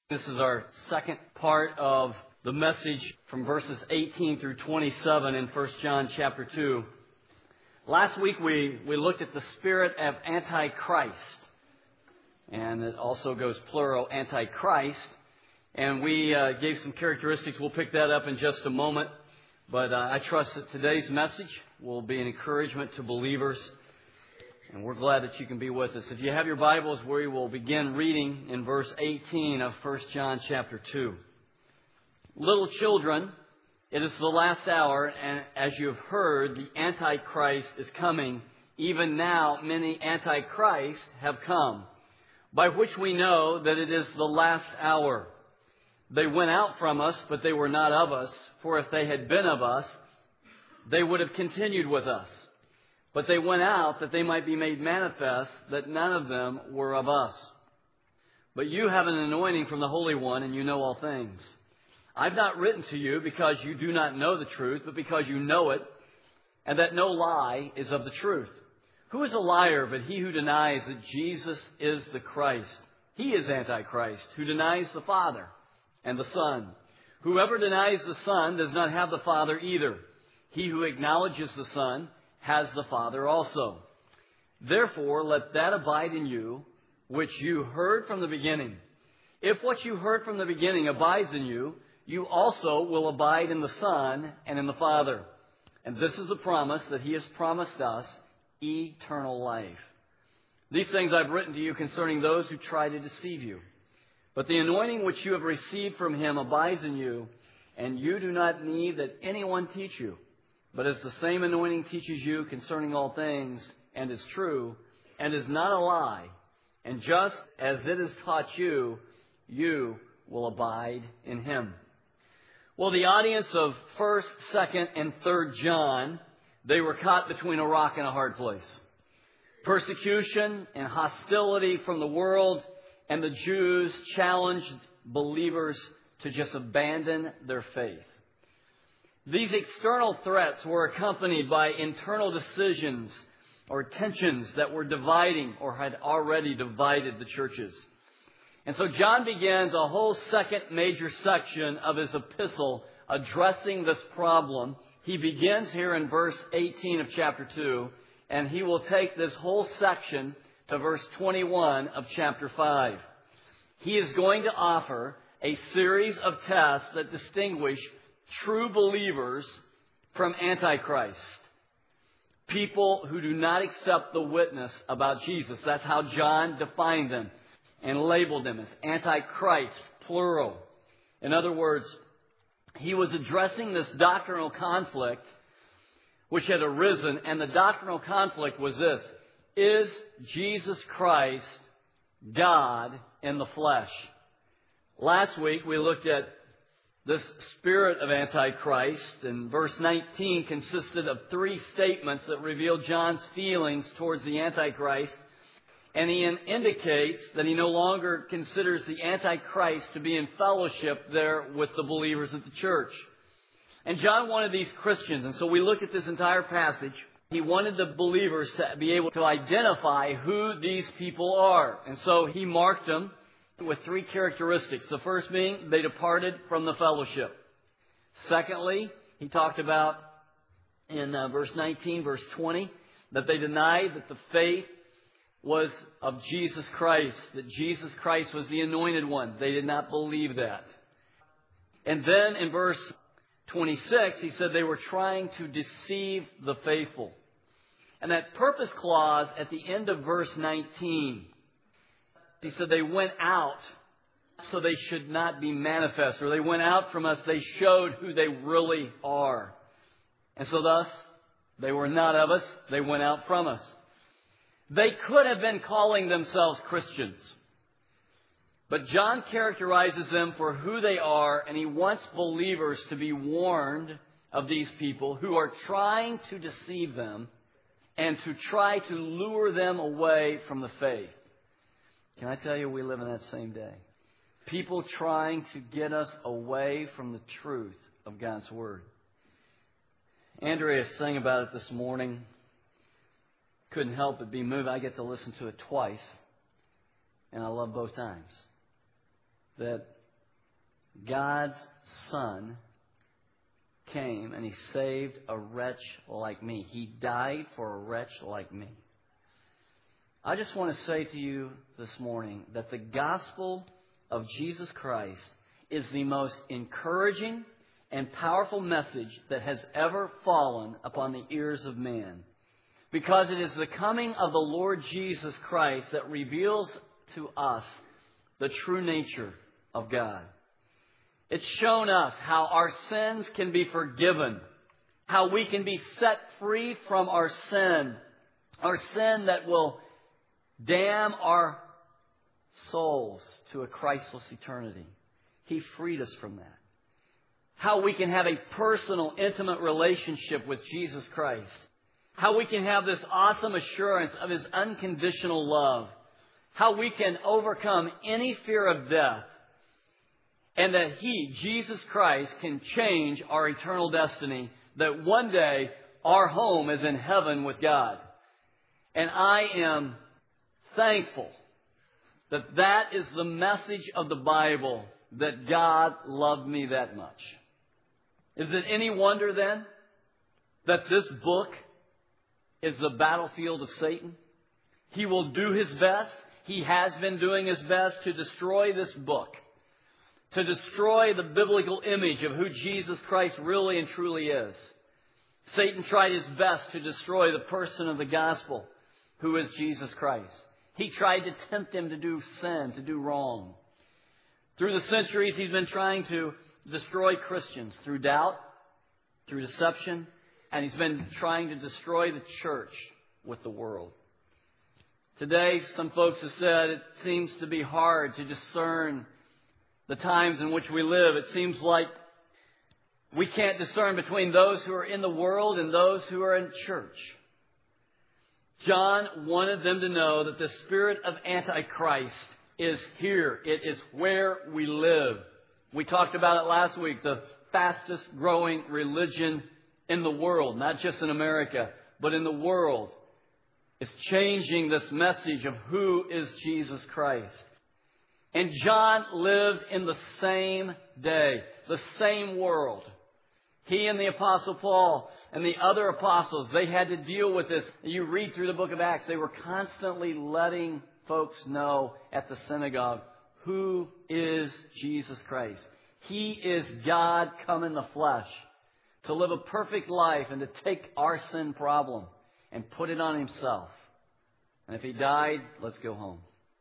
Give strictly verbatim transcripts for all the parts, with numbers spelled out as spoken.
This is our second part of the message from verses eighteen through twenty-seven in First John chapter two. Last week we, we looked at the spirit of Antichrist. And it also goes plural, Antichrist. And we uh, gave some characteristics. We'll pick that up in just a moment. But uh, I trust that today's message will be an encouragement to believers. And we're glad that you can be with us. If you have your Bibles, we will begin reading in verse eighteen of First John chapter two. Little children, it is the last hour, and as you have heard, the Antichrist is coming. Even now, many Antichrists have come, by which we know that it is the last hour. They went out from us, but they were not of us. For if they had been of us, they would have continued with us. But they went out that they might be made manifest that none of them were of us. But you have an anointing from the Holy One, and you know all things. I've not written to you because you do not know the truth, but because you know it, and that no lie is of the truth. Who is a liar but he who denies that Jesus is the Christ? He is Antichrist, who denies the Father and the Son. Whoever denies the Son does not have the Father either. He who acknowledges the Son has the Father also. Therefore, let that abide in you, which you heard from the beginning. If what you heard from the beginning abides in you, you also will abide in the Son and in the Father. And this is a promise that He has promised us, eternal life. These things I've written to you concerning those who try to deceive you. But the anointing which you have received from Him abides in you, and you do not need that anyone teach you. But as the same anointing teaches you concerning all things, and is true, and is not a lie, and just as it has taught you, you will abide in Him. Well, the audience of First, Second, and Third John, they were caught between a rock and a hard place. Persecution and hostility from the world, and the Jews challenged believers to just abandon their faith. These external threats were accompanied by internal decisions or tensions that were dividing or had already divided the churches. And so John begins a whole second major section of his epistle addressing this problem. He begins here in verse eighteen of chapter two, and he will take this whole section to verse twenty-one of chapter five. He is going to offer a series of tests that distinguish true believers from Antichrist. People who do not accept the witness about Jesus. That's how John defined them and labeled them as Antichrist, plural. In other words, he was addressing this doctrinal conflict which had arisen, and the doctrinal conflict was this: is Jesus Christ God in the flesh? Last week we looked at this spirit of Antichrist, and verse nineteen consisted of three statements that reveal John's feelings towards the Antichrist. And he indicates that he no longer considers the Antichrist to be in fellowship there with the believers of the church. And John wanted these Christians, and so we look at this entire passage. He wanted the believers to be able to identify who these people are. And so he marked them with three characteristics. The first being, they departed from the fellowship. Secondly, he talked about in uh, verse nineteen, verse twenty, that they denied that the faith was of Jesus Christ, that Jesus Christ was the anointed one. They did not believe that. And then in verse twenty-six, he said they were trying to deceive the faithful. And that purpose clause at the end of verse nineteen, he said they went out so they should not be manifest, or they went out from us, they showed who they really are. And so thus, they were not of us, they went out from us. They could have been calling themselves Christians. But John characterizes them for who they are, and he wants believers to be warned of these people who are trying to deceive them and to try to lure them away from the faith. Can I tell you, we live in that same day. People trying to get us away from the truth of God's Word. Andrea sang about it this morning. Couldn't help but be moved. I get to listen to it twice. And I love both times. That God's Son came and He saved a wretch like me. He died for a wretch like me. I just want to say to you this morning that the gospel of Jesus Christ is the most encouraging and powerful message that has ever fallen upon the ears of man. Because it is the coming of the Lord Jesus Christ that reveals to us the true nature of God. It's shown us how our sins can be forgiven, how we can be set free from our sin, our sin that will damn our souls to a Christless eternity. He freed us from that. How we can have a personal, intimate relationship with Jesus Christ. How we can have this awesome assurance of His unconditional love. How we can overcome any fear of death. And that He, Jesus Christ, can change our eternal destiny. That one day our home is in heaven with God. And I am thankful that that is the message of the Bible, that God loved me that much. Is it any wonder then that this book is the battlefield of Satan? He will do his best. He has been doing his best to destroy this book, to destroy the biblical image of who Jesus Christ really and truly is. Satan tried his best to destroy the person of the gospel, who is Jesus Christ. He tried to tempt him to do sin, to do wrong. Through the centuries, he's been trying to destroy Christians through doubt, through deception, and he's been trying to destroy the church with the world. Today, some folks have said it seems to be hard to discern the times in which we live. It seems like we can't discern between those who are in the world and those who are in church. John wanted them to know that the spirit of Antichrist is here. It is where we live. We talked about it last week, the fastest growing religion in the world, not just in America, but in the world, is changing this message of who is Jesus Christ. And John lived in the same day, the same world. He and the Apostle Paul and the other apostles, they had to deal with this. You read through the book of Acts, they were constantly letting folks know at the synagogue, who is Jesus Christ? He is God come in the flesh to live a perfect life and to take our sin problem and put it on Himself. And if He died, let's go home.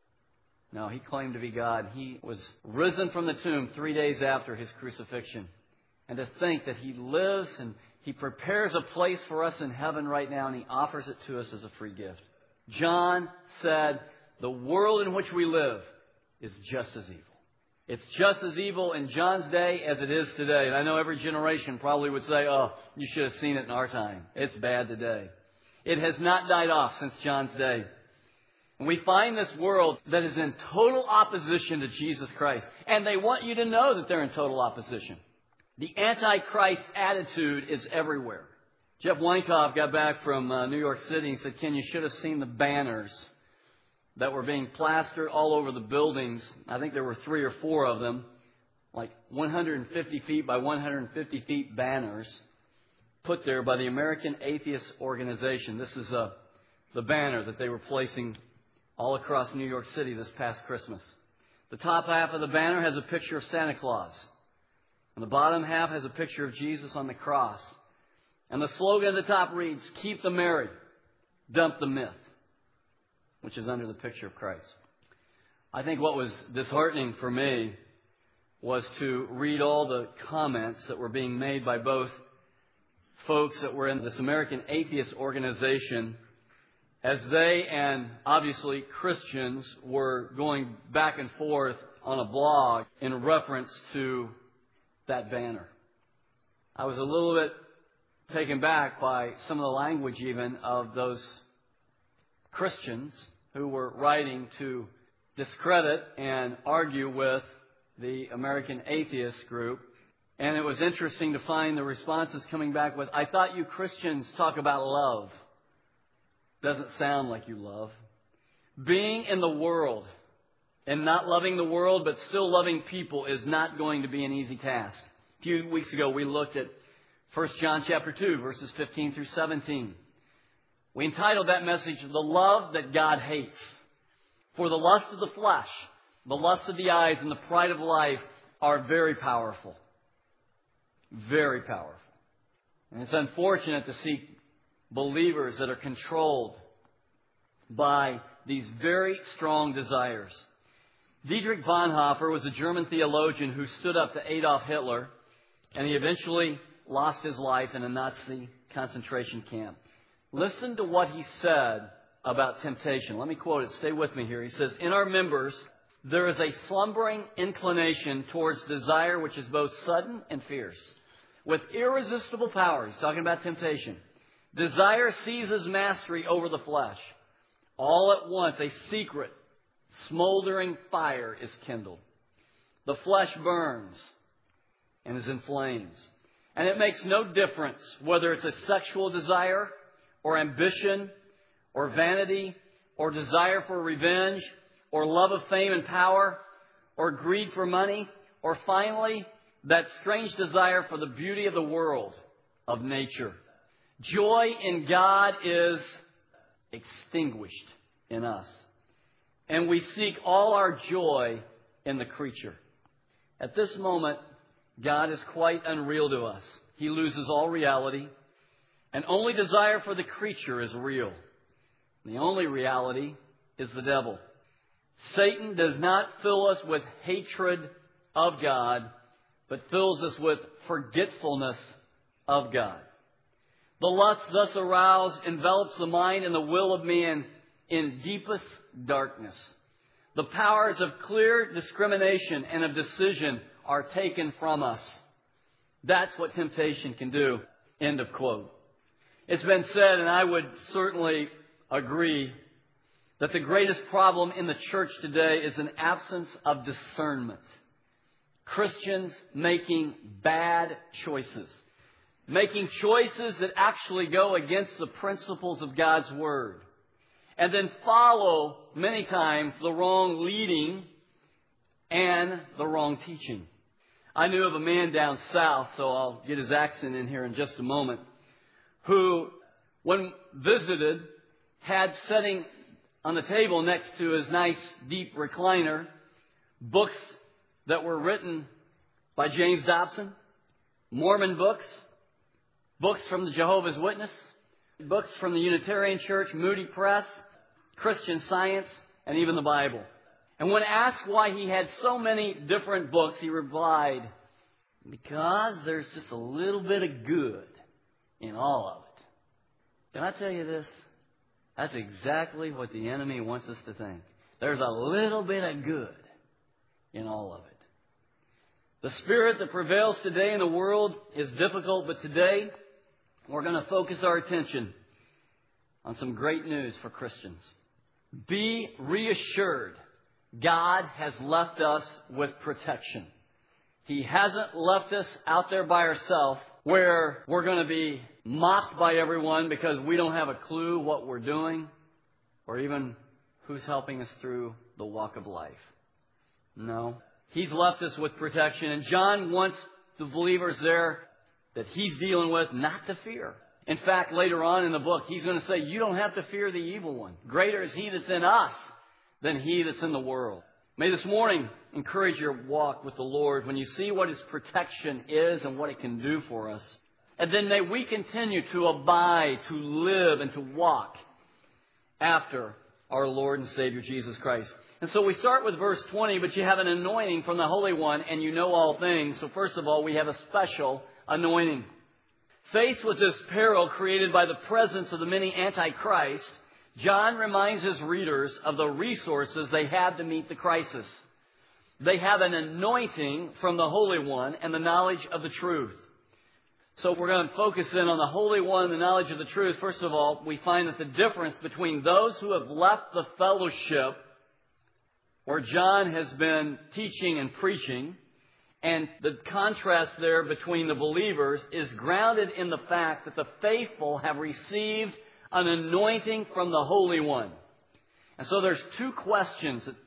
No, He claimed to be God. He was risen from the tomb three days after His crucifixion. And to think that He lives and He prepares a place for us in heaven right now, and He offers it to us as a free gift. John said, the world in which we live is just as evil. It's just as evil in John's day as it is today. And I know every generation probably would say, oh, you should have seen it in our time. It's bad today. It has not died off since John's day. And we find this world that is in total opposition to Jesus Christ. And they want you to know that they're in total opposition. The Antichrist attitude is everywhere. Jeff Weinkauf got back from uh, New York City and said, Ken, you should have seen the banners that were being plastered all over the buildings. I think there were three or four of them, like one hundred fifty feet by one hundred fifty feet banners put there by the American Atheist Organization. This is uh, the banner that they were placing all across New York City this past Christmas. The top half of the banner has a picture of Santa Claus. And the bottom half has a picture of Jesus on the cross. And the slogan at the top reads, keep the merry, dump the myth, which is under the picture of Christ. I think what was disheartening for me was to read all the comments that were being made by both folks that were in this American Atheist Organization as they and obviously Christians were going back and forth on a blog in reference to that banner. I was a little bit taken back by some of the language even of those Christians who were writing to discredit and argue with the American Atheist group. And it was interesting to find the responses coming back with, I thought you Christians talk about love. Doesn't sound like you love. Being in the world And not loving the world, but still loving people is not going to be an easy task. A few weeks ago, we looked at First John chapter two, verses fifteen through seventeen. We entitled that message, The Love That God Hates. For the lust of the flesh, the lust of the eyes, and the pride of life are very powerful. Very powerful. And it's unfortunate to see believers that are controlled by these very strong desires. Dietrich Bonhoeffer was a German theologian who stood up to Adolf Hitler, and he eventually lost his life in a Nazi concentration camp. Listen to what he said about temptation. Let me quote it. Stay with me here. He says, "In our members, there is a slumbering inclination towards desire which is both sudden and fierce. With irresistible power," he's talking about temptation, "desire seizes mastery over the flesh. All at once, a secret, smoldering fire is kindled. The flesh burns and is in flames. And it makes no difference whether it's a sexual desire or ambition or vanity or desire for revenge or love of fame and power or greed for money or finally that strange desire for the beauty of the world, of nature. Joy in God is extinguished in us. And we seek all our joy in the creature." At this moment, God is quite unreal to us. He loses all reality. And only desire for the creature is real. The only reality is the devil. Satan does not fill us with hatred of God, but fills us with forgetfulness of God. The lust thus aroused envelops the mind and the will of man in deepest darkness. The powers of clear discrimination and of decision are taken from us. That's what temptation can do. End of quote. It's been said, and I would certainly agree, that the greatest problem in the church today is an absence of discernment. Christians making bad choices. Making choices that actually go against the principles of God's Word. And then follow, many times, the wrong leading and the wrong teaching. I knew of a man down south, so I'll get his accent in here in just a moment, who, when visited, had sitting on the table next to his nice, deep recliner, books that were written by James Dobson, Mormon books, books from the Jehovah's Witness, books from the Unitarian Church, Moody Press, Christian Science, and even the Bible. And when asked why he had so many different books, he replied, "Because there's just a little bit of good in all of it." Can I tell you this? That's exactly what the enemy wants us to think. There's a little bit of good in all of it. The spirit that prevails today in the world is difficult, but today we're going to focus our attention on some great news for Christians. Be reassured, God has left us with protection. He hasn't left us out there by ourselves where we're going to be mocked by everyone because we don't have a clue what we're doing or even who's helping us through the walk of life. No. He's left us with protection. And John wants the believers there that he's dealing with not to fear. In fact, later on in the book, he's going to say, you don't have to fear the evil one. Greater is he that's in us than he that's in the world. May this morning encourage your walk with the Lord when you see what his protection is and what it can do for us. And then may we continue to abide, to live, and to walk after our Lord and Savior Jesus Christ. And so we start with verse twenty, but you have an anointing from the Holy One, and you know all things. So first of all, we have a special anointing. Faced with this peril created by the presence of the many antichrists, John reminds his readers of the resources they have to meet the crisis. They have an anointing from the Holy One and the knowledge of the truth. So we're going to focus in on the Holy One and the knowledge of the truth. First of all, we find that the difference between those who have left the fellowship where John has been teaching and preaching, and the contrast there between the believers is grounded in the fact that the faithful have received an anointing from the Holy One. And so there's two questions that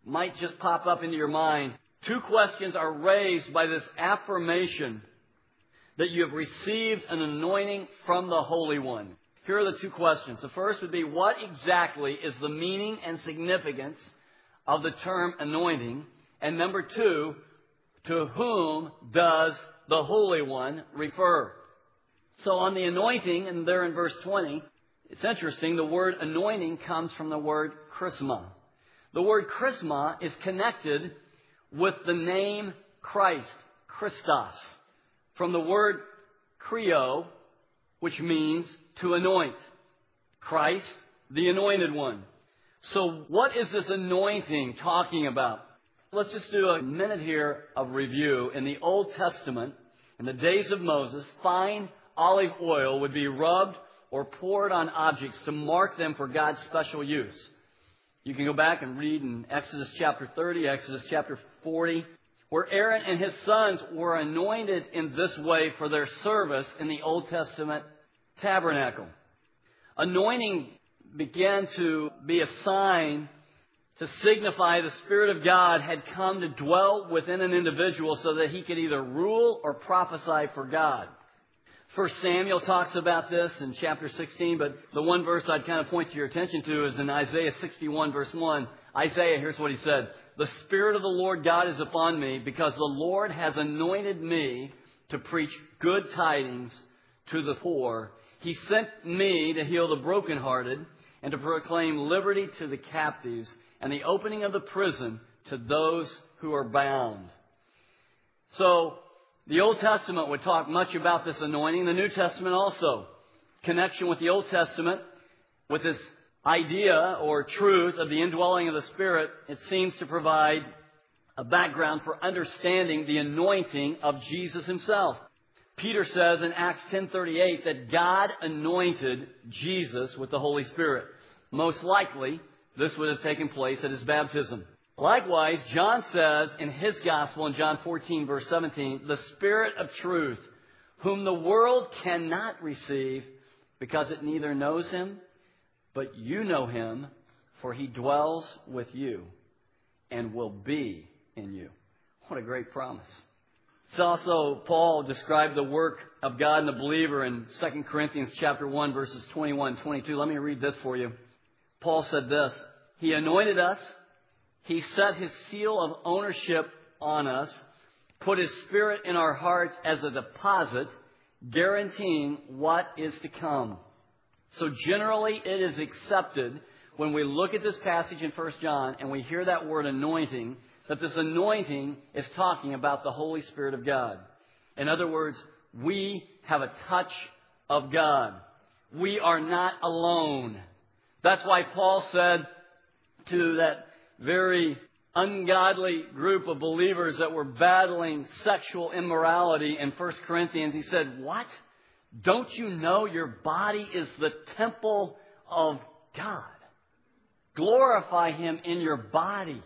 might just pop up into your mind. Two questions are raised by this affirmation that you have received an anointing from the Holy One. Here are the two questions. The first would be, what exactly is the meaning and significance of the term anointing? And number two, to whom does the Holy One refer? So on the anointing, and there in verse twenty, it's interesting, the word anointing comes from the word chrisma. The word chrisma is connected with the name Christ, Christos, from the word krio, which means to anoint. Christ, the anointed one. So what is this anointing talking about? Let's just do a minute here of review. In the Old Testament, in the days of Moses, fine olive oil would be rubbed or poured on objects to mark them for God's special use. You can go back and read in Exodus chapter thirty, Exodus chapter forty, where Aaron and his sons were anointed in this way for their service in the Old Testament tabernacle. Anointing began to be a sign to signify the Spirit of God had come to dwell within an individual so that he could either rule or prophesy for God. First Samuel talks about this in chapter sixteen, but the one verse I'd kind of point to your attention to is in Isaiah sixty-one, verse one. Isaiah, here's what he said. The Spirit of the Lord God is upon me, because the Lord has anointed me to preach good tidings to the poor. He sent me to heal the brokenhearted and to proclaim liberty to the captives and the opening of the prison to those who are bound. So, the Old Testament would talk much about this anointing. The New Testament also. Connection with the Old Testament, with this idea or truth of the indwelling of the Spirit, it seems to provide a background for understanding the anointing of Jesus himself. Peter says in Acts ten thirty-eight that God anointed Jesus with the Holy Spirit. Most likely, this would have taken place at his baptism. Likewise, John says in his gospel in John fourteen, verse seventeen, the Spirit of truth, whom the world cannot receive because it neither knows him, but you know him, for he dwells with you and will be in you. What a great promise. It's also, Paul described the work of God in the believer in Second Corinthians chapter one, verses twenty-one, twenty-two. Let me read this for you. Paul said this, he anointed us, he set his seal of ownership on us, put his Spirit in our hearts as a deposit, guaranteeing what is to come. So generally it is accepted when we look at this passage in First John and we hear that word anointing, that this anointing is talking about the Holy Spirit of God. In other words, we have a touch of God. We are not alone. That's why Paul said to that very ungodly group of believers that were battling sexual immorality in First Corinthians, he said, what? Don't you know your body is the temple of God? Glorify him in your body.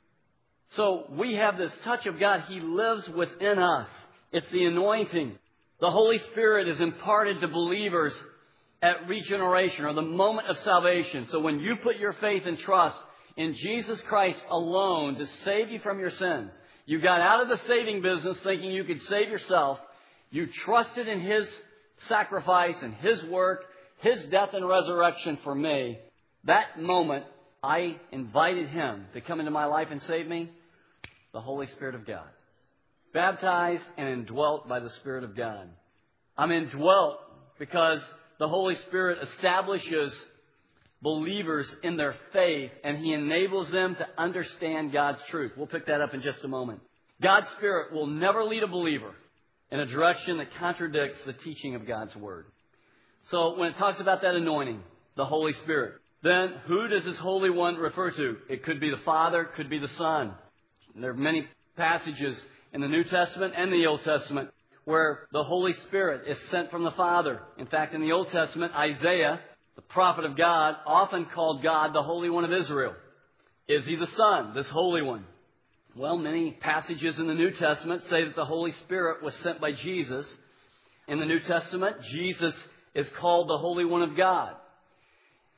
So we have this touch of God. He lives within us. It's the anointing. The Holy Spirit is imparted to believers at regeneration or the moment of salvation. So when you put your faith and trust in Jesus Christ alone to save you from your sins, you got out of the saving business thinking you could save yourself. You trusted in his sacrifice and his work, his death and resurrection for me. That moment, I invited him to come into my life and save me. The Holy Spirit of God. Baptized and indwelt by the Spirit of God. I'm indwelt because the Holy Spirit establishes believers in their faith and he enables them to understand God's truth. We'll pick that up in just a moment. God's Spirit will never lead a believer in a direction that contradicts the teaching of God's Word. So when it talks about that anointing, the Holy Spirit, then who does this Holy One refer to? It could be the Father, could be the Son. There are many passages in the New Testament and the Old Testament where the Holy Spirit is sent from the Father. In fact, in the Old Testament, Isaiah, the prophet of God, often called God the Holy One of Israel. Is he the Son, this Holy One? Well, many passages in the New Testament say that the Holy Spirit was sent by Jesus. In the New Testament, Jesus is called the Holy One of God.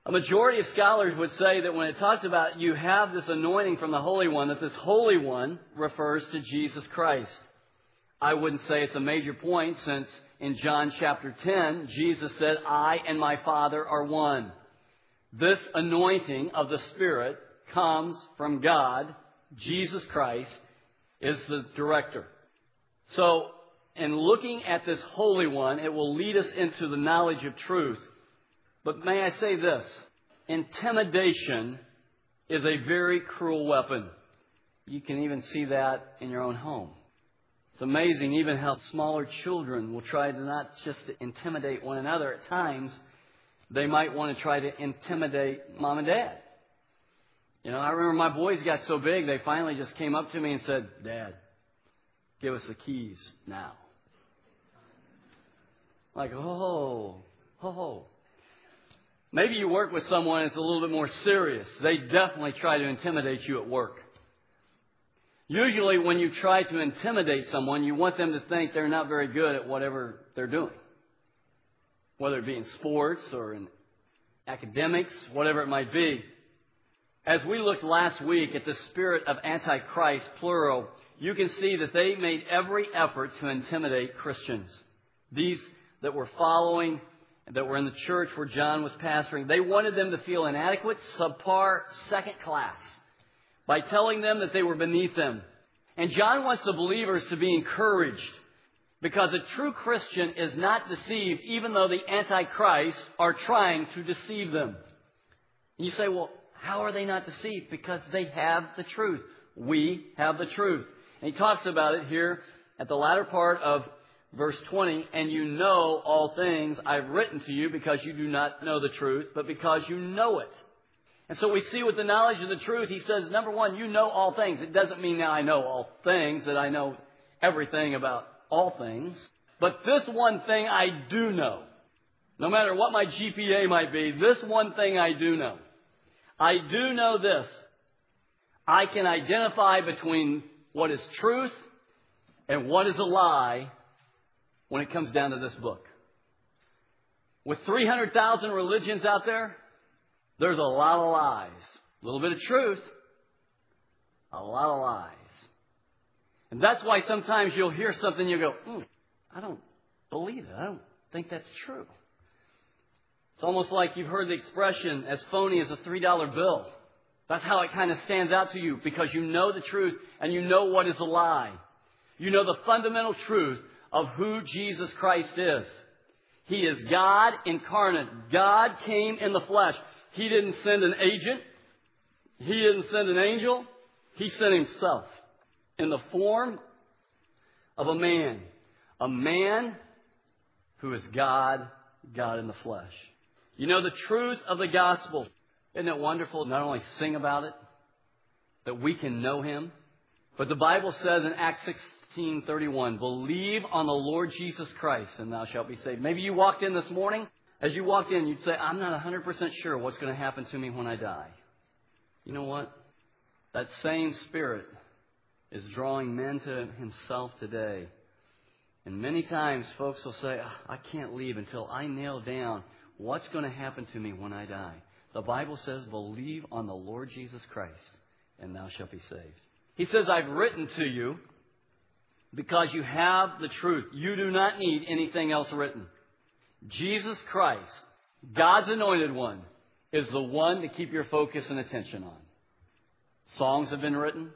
A majority of scholars would say that when it talks about you have this anointing from the Holy One, that this Holy One refers to Jesus Christ. I wouldn't say it's a major point, since in John chapter ten, Jesus said, I and my Father are one. This anointing of the Spirit comes from God. Jesus Christ is the director. So, in looking at this Holy One, it will lead us into the knowledge of truth. But may I say this, intimidation is a very cruel weapon. You can even see that in your own home. It's amazing even how smaller children will try to not just to intimidate one another. At times, they might want to try to intimidate mom and dad. You know, I remember my boys got so big, they finally just came up to me and said, Dad, give us the keys now. Like, oh, oh. Maybe you work with someone that's a little bit more serious. They definitely try to intimidate you at work. Usually when you try to intimidate someone, you want them to think they're not very good at whatever they're doing. Whether it be in sports or in academics, whatever it might be. As we looked last week at the spirit of Antichrist, plural, you can see that they made every effort to intimidate Christians. These that were following, that were in the church where John was pastoring, they wanted them to feel inadequate, subpar, second class, by telling them that they were beneath them. And John wants the believers to be encouraged, because a true Christian is not deceived, even though the Antichrist are trying to deceive them. And you say, well, how are they not deceived? Because they have the truth. We have the truth. And he talks about it here at the latter part of verse twenty, and you know all things I've written to you because you do not know the truth, but because you know it. And so we see with the knowledge of the truth, he says, number one, you know all things. It doesn't mean now I know all things, that I know everything about all things. But this one thing I do know. No matter what my G P A might be, this one thing I do know. I do know this. I can identify between what is truth and what is a lie when it comes down to this book. With three hundred thousand religions out there, there's a lot of lies. A little bit of truth, a lot of lies. And that's why sometimes you'll hear something and you'll go, mm, I don't believe it. I don't think that's true. It's almost like you've heard the expression, as phony as a three dollar bill. That's how it kind of stands out to you, because you know the truth and you know what is a lie. You know the fundamental truth of who Jesus Christ is. He is God incarnate. God came in the flesh. He didn't send an agent. He didn't send an angel. He sent himself in the form of a man. A man who is God, God in the flesh. You know the truth of the gospel. Isn't it wonderful to not only sing about it, that we can know him, but the Bible says in Acts sixteen thirty-one, believe on the Lord Jesus Christ and thou shalt be saved. Maybe you walked in this morning. As you walked in, you'd say, I'm not one hundred percent sure what's going to happen to me when I die. You know what? That same Spirit is drawing men to himself today. And many times folks will say, oh, I can't leave until I nail down what's going to happen to me when I die. The Bible says, believe on the Lord Jesus Christ and thou shalt be saved. He says, I've written to you because you have the truth. You do not need anything else written. Jesus Christ, God's anointed one, is the one to keep your focus and attention on. Songs have been written.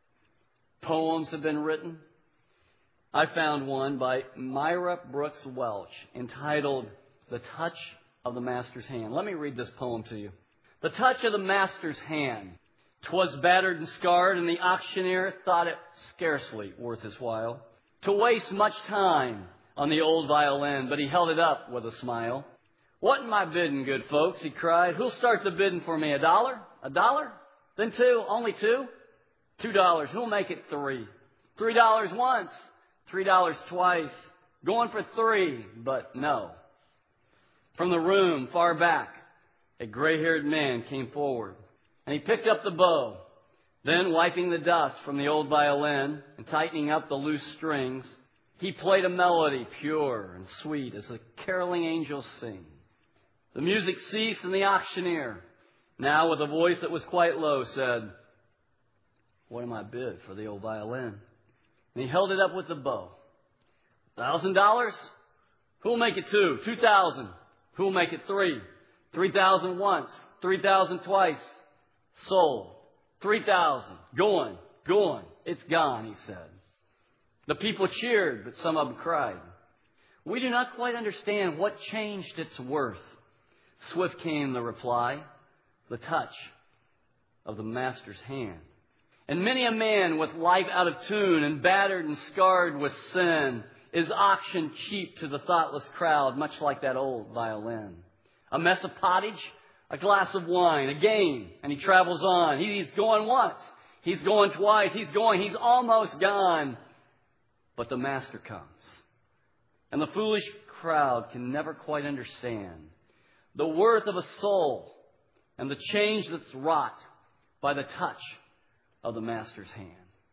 Poems have been written. I found one by Myra Brooks Welch entitled, The Touch of the Master's Hand. Let me read this poem to you. The touch of the Master's hand. 'Twas battered and scarred, and the auctioneer thought it scarcely worth his while to waste much time on the old violin, but he held it up with a smile. What am I bidding, good folks? He cried. Who'll start the bidding for me? A dollar? A dollar? Then two? Only two? Two dollars. Who'll make it three? Three dollars once. Three dollars twice. Going for three, but no. From the room far back, a gray-haired man came forward, and he picked up the bow. Then, wiping the dust from the old violin and tightening up the loose strings, he played a melody pure and sweet as the caroling angels sing. The music ceased, and the auctioneer, now with a voice that was quite low, said, "What am I bid for the old violin?" And he held it up with the bow. Thousand dollars? Who'll make it two? Two thousand. Who'll make it three? Three thousand once. Three thousand twice. Sold. Three thousand. Going. Going. It's gone, he said. The people cheered, but some of them cried. We do not quite understand what changed its worth. Swift came the reply, the touch of the master's hand. And many a man with life out of tune and battered and scarred with sin is auctioned cheap to the thoughtless crowd, much like that old violin. A mess of pottage, a glass of wine, a game, and he travels on. He's going once, he's going twice, he's going, he's almost gone. But the master comes. And the foolish crowd can never quite understand the worth of a soul and the change that's wrought by the touch of the master's hand.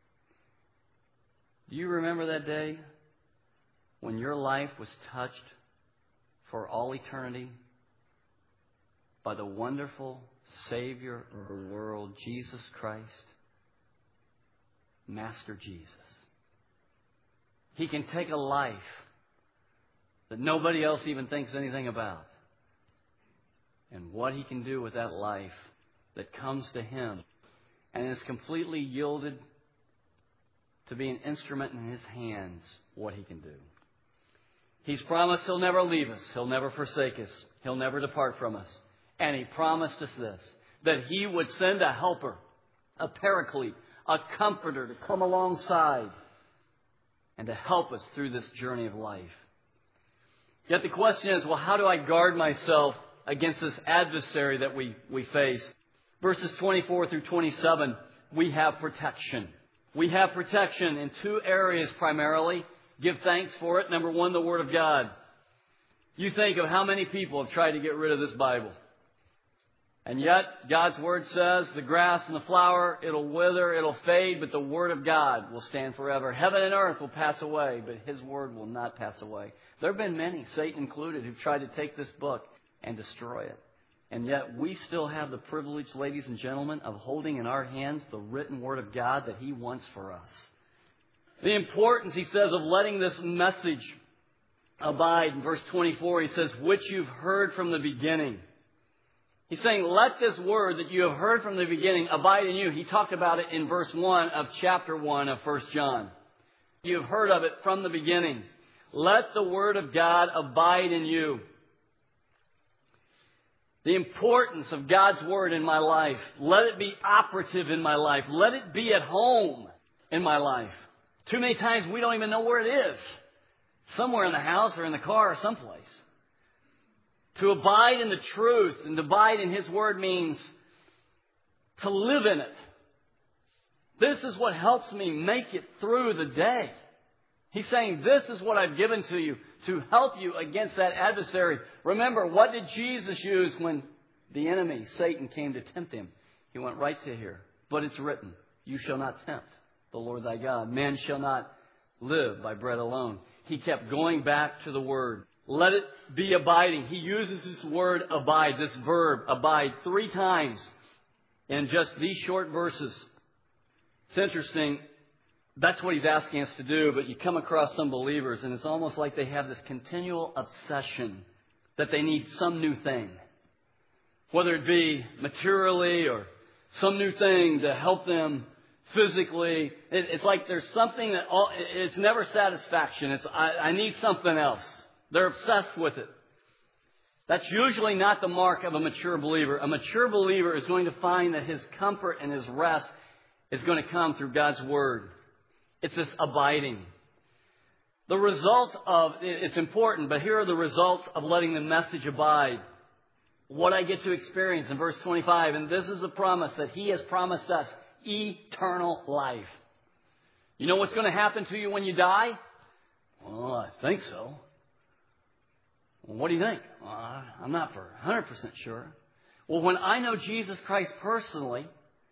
Do you remember that day when your life was touched for all eternity by the wonderful Savior of the world, Jesus Christ, Master Jesus? He can take a life that nobody else even thinks anything about, and what He can do with that life that comes to Him and is completely yielded to be an instrument in His hands, what He can do. He's promised He'll never leave us. He'll never forsake us. He'll never depart from us. And He promised us this, that He would send a helper, a paraclete, a comforter to come alongside and to help us through this journey of life. Yet the question is, well, how do I guard myself against this adversary that we, we face? Verses twenty-four through twenty-seven, we have protection. We have protection in two areas primarily. Give thanks for it. Number one, the Word of God. You think of how many people have tried to get rid of this Bible. And yet, God's Word says, the grass and the flower, it'll wither, it'll fade, but the Word of God will stand forever. Heaven and earth will pass away, but His Word will not pass away. There have been many, Satan included, who've tried to take this book and destroy it. And yet, we still have the privilege, ladies and gentlemen, of holding in our hands the written Word of God that He wants for us. The importance, he says, of letting this message abide. In verse twenty-four, he says, which you've heard from the beginning. He's saying, let this word that you have heard from the beginning abide in you. He talked about it in verse one of chapter one of First John. You have heard of it from the beginning. Let the word of God abide in you. The importance of God's word in my life. Let it be operative in my life. Let it be at home in my life. Too many times we don't even know where it is. Somewhere in the house or in the car or someplace. To abide in the truth and to abide in His Word means to live in it. This is what helps me make it through the day. He's saying, this is what I've given to you to help you against that adversary. Remember, what did Jesus use when the enemy, Satan, came to tempt Him? He went right to here. But it's written, you shall not tempt the Lord thy God. Man shall not live by bread alone. He kept going back to the Word. Let it be abiding. He uses this word abide, this verb abide, three times in just these short verses. It's interesting. That's what he's asking us to do, but you come across some believers and it's almost like they have this continual obsession that they need some new thing. Whether it be materially or some new thing to help them physically. It's like there's something that, all, it's never satisfaction. It's, I, I need something else. They're obsessed with it. That's usually not the mark of a mature believer. A mature believer is going to find that his comfort and his rest is going to come through God's Word. It's this abiding. The results of, it's important, but here are the results of letting the message abide. What I get to experience in verse twenty-five, and this is a promise that He has promised us, eternal life. You know what's going to happen to you when you die? Well, I think so. Well, what do you think? Well, I'm not for one hundred percent sure. Well, when I know Jesus Christ personally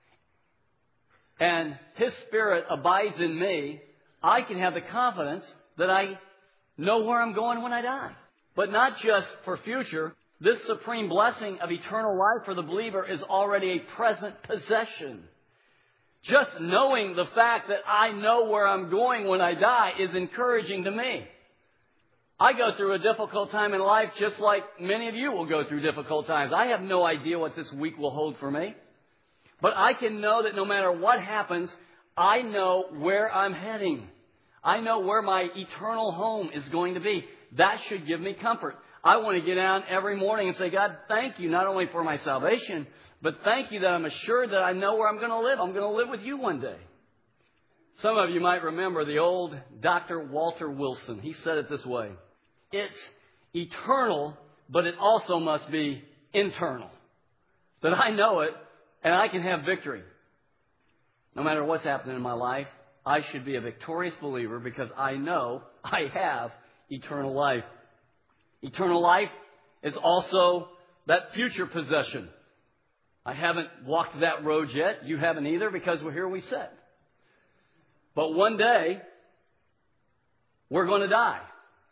and His Spirit abides in me, I can have the confidence that I know where I'm going when I die. But not just for future, This supreme blessing of eternal life for the believer is already a present possession. Just knowing the fact that I know where I'm going when I die is encouraging to me. I go through a difficult time in life just like many of you will go through difficult times. I have no idea what this week will hold for me. But I can know that no matter what happens, I know where I'm heading. I know where my eternal home is going to be. That should give me comfort. I want to get down every morning and say, God, thank you not only for my salvation, but thank you that I'm assured that I know where I'm going to live. I'm going to live with you one day. Some of you might remember the old Doctor Walter Wilson. He said it this way. It's eternal, but it also must be internal. That I know it and I can have victory. No matter what's happening in my life, I should be a victorious believer because I know I have eternal life. Eternal life is also that future possession. I haven't walked that road yet. You haven't either because we're here we sit. But one day, we're going to die.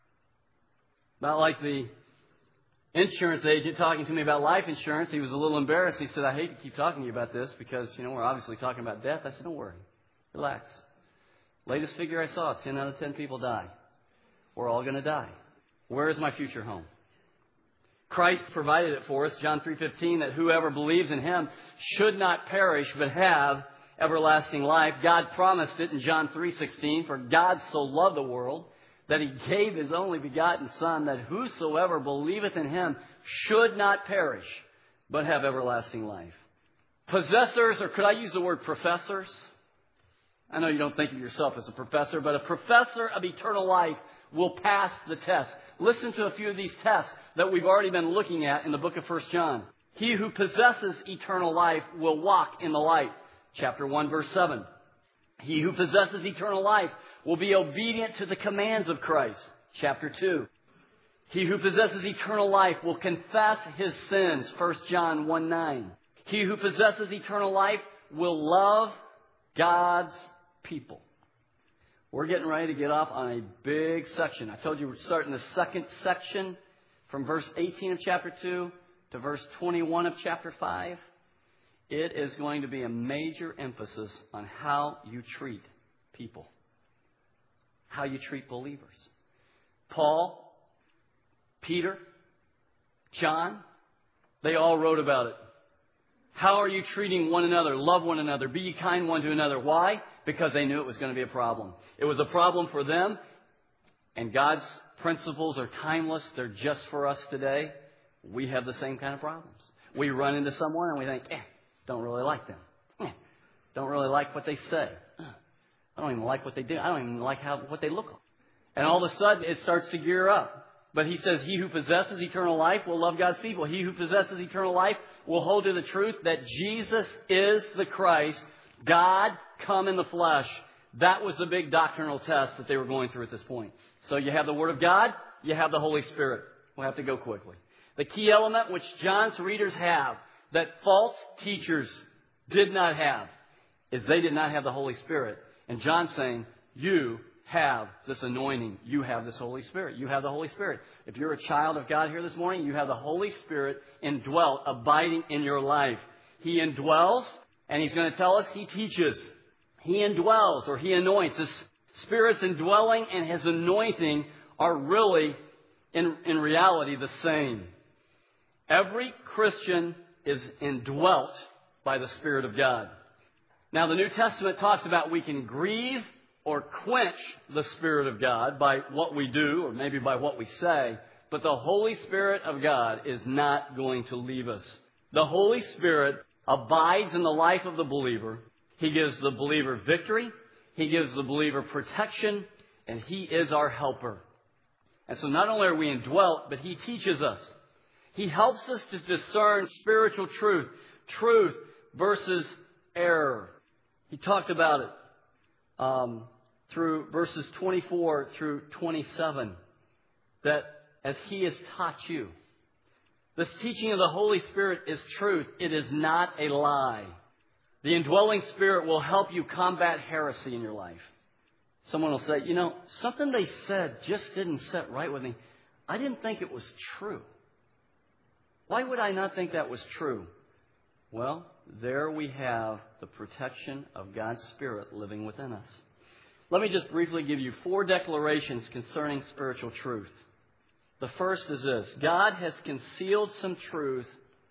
Not like the insurance agent talking to me about life insurance. He was a little embarrassed. He said, I hate to keep talking to you about this because, you know, we're obviously talking about death. I said, don't worry. Relax. Latest figure I saw, ten out of ten people die. We're all going to die. Where is my future home? Christ provided it for us, John three fifteen, that whoever believes in Him should not perish but have everlasting life. God promised it in John three sixteen, for God so loved the world that He gave His only begotten Son, that whosoever believeth in Him should not perish but have everlasting life. Possessors, or could I use the word professors? I know you don't think of yourself as a professor, but a professor of eternal life will pass the test. Listen to a few of these tests that we've already been looking at in the book of First John. He who possesses eternal life will walk in the light. Chapter one, verse seven. He who possesses eternal life will be obedient to the commands of Christ. Chapter two. He who possesses eternal life will confess his sins. First John one, nine. He who possesses eternal life will love God's people. We're getting ready to get off on a big section. I told you we're starting the second section from verse eighteen of chapter two to verse twenty-one of chapter five. It is going to be a major emphasis on how you treat people, how you treat believers. Paul, Peter, John, they all wrote about it. How are you treating one another? Love one another. Be ye kind one to another. Why? Because they knew it was going to be a problem. It was a problem for them, and God's principles are timeless. They're just for us today. We have the same kind of problems. We run into someone and we think, eh, don't really like them. Eh, don't really like what they say. Eh, I don't even like what they do. I don't even like how what they look like. And all of a sudden, it starts to gear up. But he says, he who possesses eternal life will love God's people. He who possesses eternal life will hold to the truth that Jesus is the Christ, God come in the flesh. That was the big doctrinal test that they were going through at this point. So you have the Word of God, you have the Holy Spirit. We'll have to go quickly. The key element which John's readers have that false teachers did not have is they did not have the Holy Spirit. And John's saying, you have this anointing. You have this Holy Spirit. You have the Holy Spirit. If you're a child of God here this morning, you have the Holy Spirit indwelt, abiding in your life. He indwells, and He's going to tell us He teaches. He indwells, or He anoints. His Spirit's indwelling and His anointing are really, in, in reality, the same. Every Christian is indwelt by the Spirit of God. Now, the New Testament talks about we can grieve or quench the Spirit of God by what we do, or maybe by what we say. But the Holy Spirit of God is not going to leave us. The Holy Spirit abides in the life of the believer. He gives the believer victory. He gives the believer protection. And He is our helper. And so not only are we indwelt, but He teaches us. He helps us to discern spiritual truth. Truth versus error. He talked about it um, through verses twenty-four through twenty-seven. That as He has taught you. This teaching of the Holy Spirit is truth. It is not a lie. The indwelling Spirit will help you combat heresy in your life. Someone will say, you know, something they said just didn't sit right with me. I didn't think it was true. Why would I not think that was true? Well, there we have the protection of God's Spirit living within us. Let me just briefly give you four declarations concerning spiritual truth. The first is this: God has concealed some truth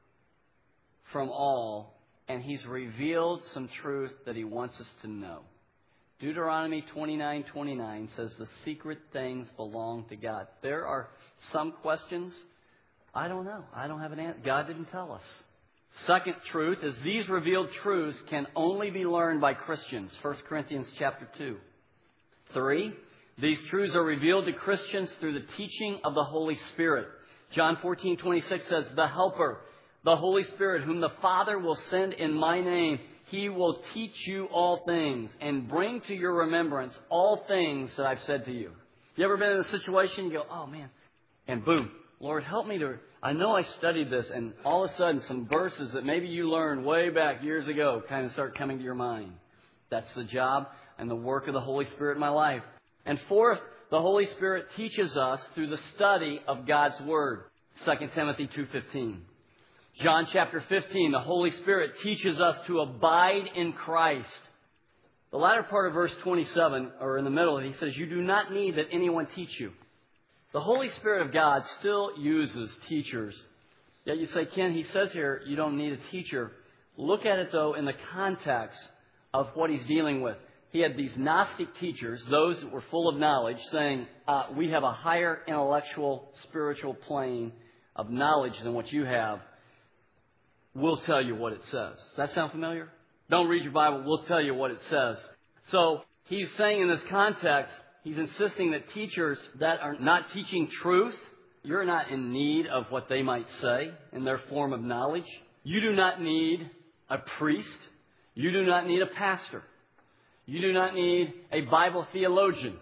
from all, and He's revealed some truth that He wants us to know. Deuteronomy twenty-nine twenty-nine says the secret things belong to God. There are some questions, I don't know. I don't have an answer. God didn't tell us. Second truth is these revealed truths can only be learned by Christians. First Corinthians chapter two. Three, these truths are revealed to Christians through the teaching of the Holy Spirit. John fourteen twenty-six says, the Helper, the Holy Spirit, whom the Father will send in my name, He will teach you all things and bring to your remembrance all things that I've said to you. You ever been in a situation you go, oh man, and boom, Lord, help me to, I know I studied this, and all of a sudden some verses that maybe you learned way back years ago kind of start coming to your mind. That's the job and the work of the Holy Spirit in my life. And fourth, the Holy Spirit teaches us through the study of God's Word. Second Timothy two fifteen. John chapter fifteen, the Holy Spirit teaches us to abide in Christ. The latter part of verse twenty-seven, or in the middle, he says, you do not need that anyone teach you. The Holy Spirit of God still uses teachers. Yet you say, Ken, he says here you don't need a teacher. Look at it, though, in the context of what he's dealing with. He had these Gnostic teachers, those that were full of knowledge, saying, uh, we have a higher intellectual, spiritual plane of knowledge than what you have. We'll tell you what it says. Does that sound familiar? Don't read your Bible. We'll tell you what it says. So he's saying in this context, he's insisting that teachers that are not teaching truth, you're not in need of what they might say in their form of knowledge. You do not need a priest. You do not need a pastor. You do not need a Bible theologian.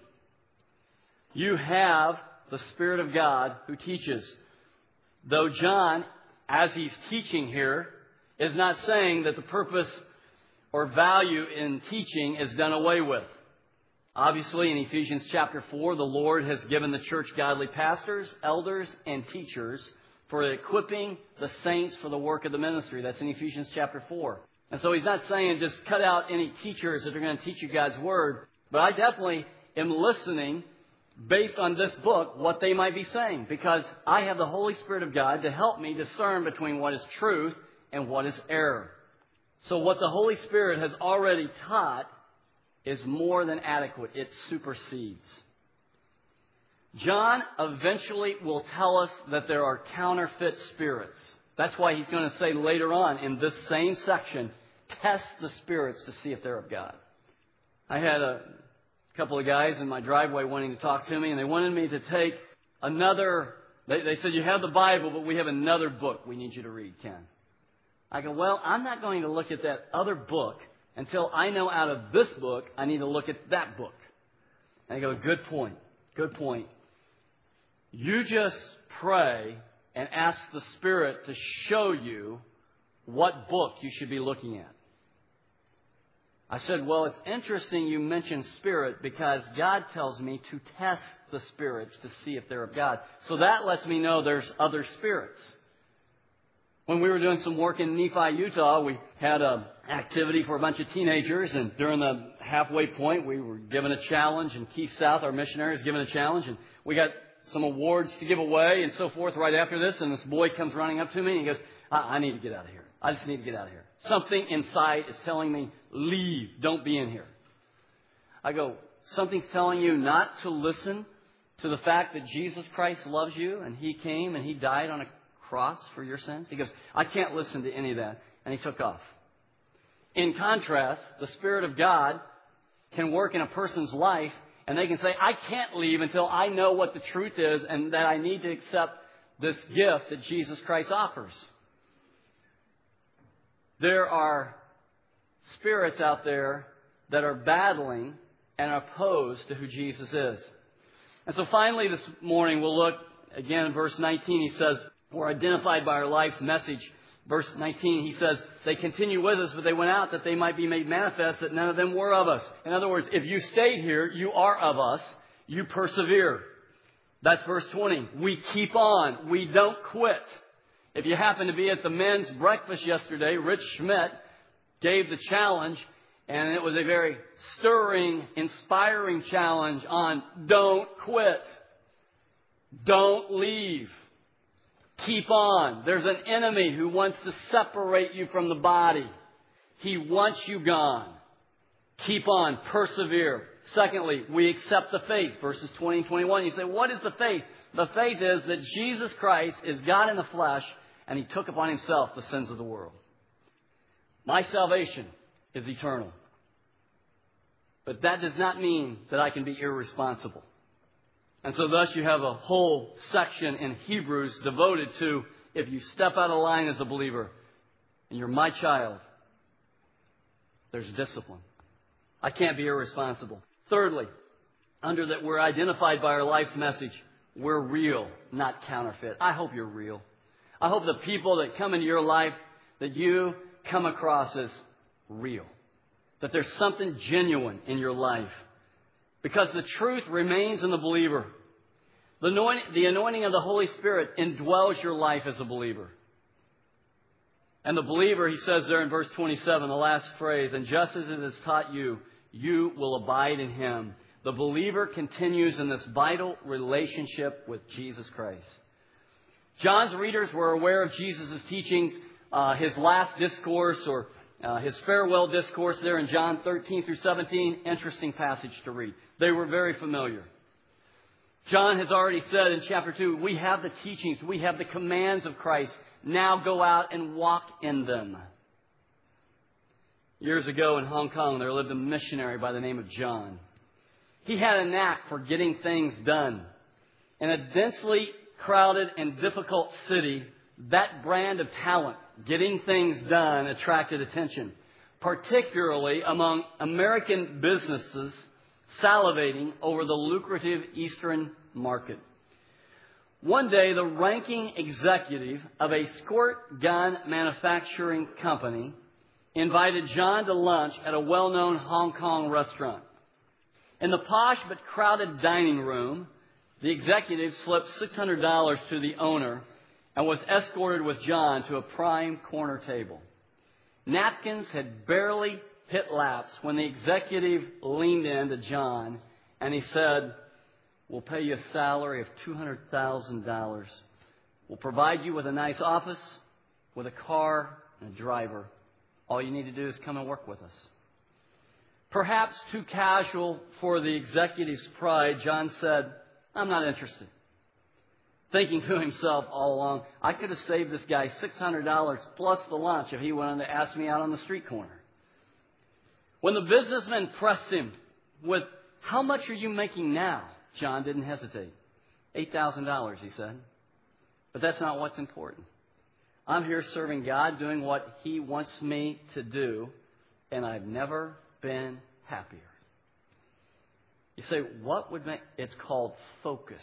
You have the Spirit of God who teaches. Though John, as he's teaching here, is not saying that the purpose or value in teaching is done away with. Obviously, in Ephesians chapter four, the Lord has given the church godly pastors, elders, and teachers for equipping the saints for the work of the ministry. That's in Ephesians chapter four. And so he's not saying just cut out any teachers that are going to teach you God's Word. But I definitely am listening based on this book what they might be saying, because I have the Holy Spirit of God to help me discern between what is truth and what is error. So what the Holy Spirit has already taught is more than adequate. It supersedes. John eventually will tell us that there are counterfeit spirits. That's why he's going to say later on in this same section, test the spirits to see if they're of God. I had a couple of guys in my driveway wanting to talk to me, and they wanted me to take another, they, they said, you have the Bible, but we have another book we need you to read, Ken. I go, well, I'm not going to look at that other book until I know out of this book I need to look at that book. And I go, good point, good point. You just pray and ask the Spirit to show you what book you should be looking at. I said, well, it's interesting you mention spirit because God tells me to test the spirits to see if they're of God. So that lets me know there's other spirits. When we were doing some work in Nephi, Utah, we had an activity for a bunch of teenagers, and during the halfway point, we were given a challenge, and Keith South, our missionary, was given a challenge, and we got some awards to give away and so forth right after this, and this boy comes running up to me and he goes, I, I need to get out of here. I just need to get out of here. Something inside is telling me, leave, don't be in here. I go, something's telling you not to listen to the fact that Jesus Christ loves you and He came and He died on a cross for your sins? He goes, I can't listen to any of that. And he took off. In contrast, the Spirit of God can work in a person's life, and they can say, I can't leave until I know what the truth is and that I need to accept this gift that Jesus Christ offers. There are spirits out there that are battling and are opposed to who Jesus is. And so finally this morning we'll look again in verse nineteen. He says, we're identified by our life's message. Verse nineteen, he says, they continue with us, but they went out that they might be made manifest that none of them were of us. In other words, if you stayed here, you are of us. You persevere. That's verse twenty. We keep on. We don't quit. If you happen to be at the men's breakfast yesterday, Rich Schmidt gave the challenge, and it was a very stirring, inspiring challenge on don't quit. Don't leave. Keep on. There's an enemy who wants to separate you from the body. He wants you gone. Keep on. Persevere. Secondly, we accept the faith. Verses twenty and twenty-one. You say, what is the faith? The faith is that Jesus Christ is God in the flesh, and He took upon Himself the sins of the world. My salvation is eternal. But that does not mean that I can be irresponsible. And so thus you have a whole section in Hebrews devoted to if you step out of line as a believer and you're my child, there's discipline. I can't be irresponsible. Thirdly, under that we're identified by our life's message, we're real, not counterfeit. I hope you're real. I hope the people that come into your life that you come across as real. That there's something genuine in your life. Because the truth remains in the believer. The anointing, the anointing of the Holy Spirit indwells your life as a believer. And the believer, he says there in verse twenty-seven, the last phrase, and just as it is taught you, you will abide in Him. The believer continues in this vital relationship with Jesus Christ. John's readers were aware of Jesus' teachings, uh, his last discourse or uh, his farewell discourse there in John thirteen through seventeen. Interesting passage to read. They were very familiar. John has already said in chapter two, we have the teachings, we have the commands of Christ. Now go out and walk in them. Years ago in Hong Kong, there lived a missionary by the name of John. He had a knack for getting things done. In a densely crowded and difficult city, that brand of talent, getting things done, attracted attention, particularly among American businesses salivating over the lucrative Eastern market. One day, the ranking executive of a squirt gun manufacturing company invited John to lunch at a well-known Hong Kong restaurant. In the posh but crowded dining room, the executive slipped six hundred dollars to the owner and was escorted with John to a prime corner table. Napkins had barely hit laps when the executive leaned in to John and he said, we'll pay you a salary of two hundred thousand dollars. We'll provide you with a nice office, with a car and a driver. All you need to do is come and work with us. Perhaps too casual for the executive's pride, John said, I'm not interested. Thinking to himself all along, I could have saved this guy six hundred dollars plus the lunch if he wanted to ask me out on the street corner. When the businessman pressed him with, how much are you making now? John didn't hesitate. eight thousand dollars, he said. But that's not what's important. I'm here serving God, doing what He wants me to do, and I've never been happier. You say, what would make... It's called focus.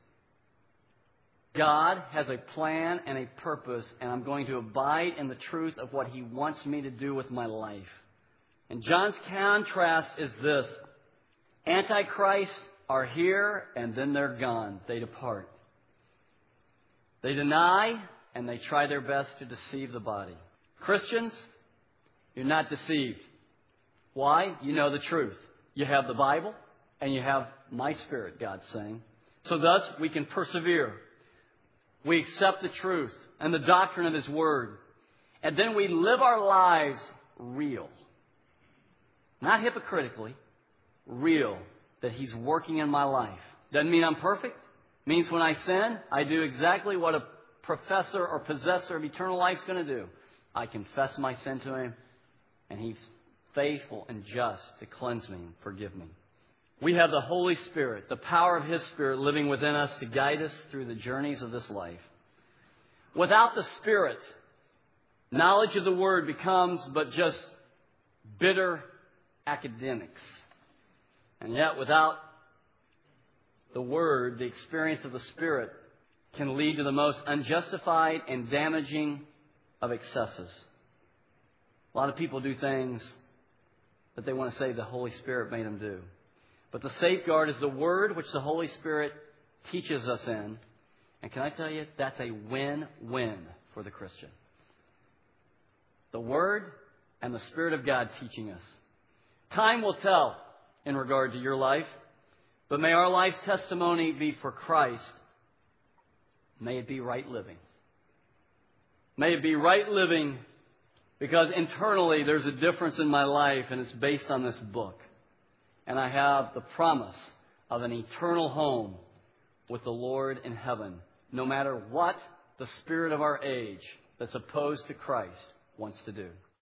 God has a plan and a purpose, and I'm going to abide in the truth of what He wants me to do with my life. And John's contrast is this. Antichrists are here, and then they're gone. They depart. They deny, and they try their best to deceive the body. Christians, you're not deceived. Why? You know the truth. You have the Bible, and you have my Spirit, God's saying. So thus, we can persevere. We accept the truth and the doctrine of His Word. And then we live our lives real. Not hypocritically. Real. That He's working in my life. Doesn't mean I'm perfect. Means when I sin, I do exactly what a professor or possessor of eternal life is going to do. I confess my sin to Him, and He's faithful and just to cleanse me and forgive me. We have the Holy Spirit, the power of His Spirit living within us to guide us through the journeys of this life. Without the Spirit, knowledge of the Word becomes but just bitter academics. And yet, without the Word, the experience of the Spirit can lead to the most unjustified and damaging of excesses. A lot of people do things that they want to say the Holy Spirit made them do. But the safeguard is the Word which the Holy Spirit teaches us in. And can I tell you, that's a win-win for the Christian. The Word and the Spirit of God teaching us. Time will tell in regard to your life, but may our life's testimony be for Christ. May it be right living. May it be right living because internally there's a difference in my life and it's based on this book. And I have the promise of an eternal home with the Lord in heaven, no matter what the spirit of our age that's opposed to Christ wants to do.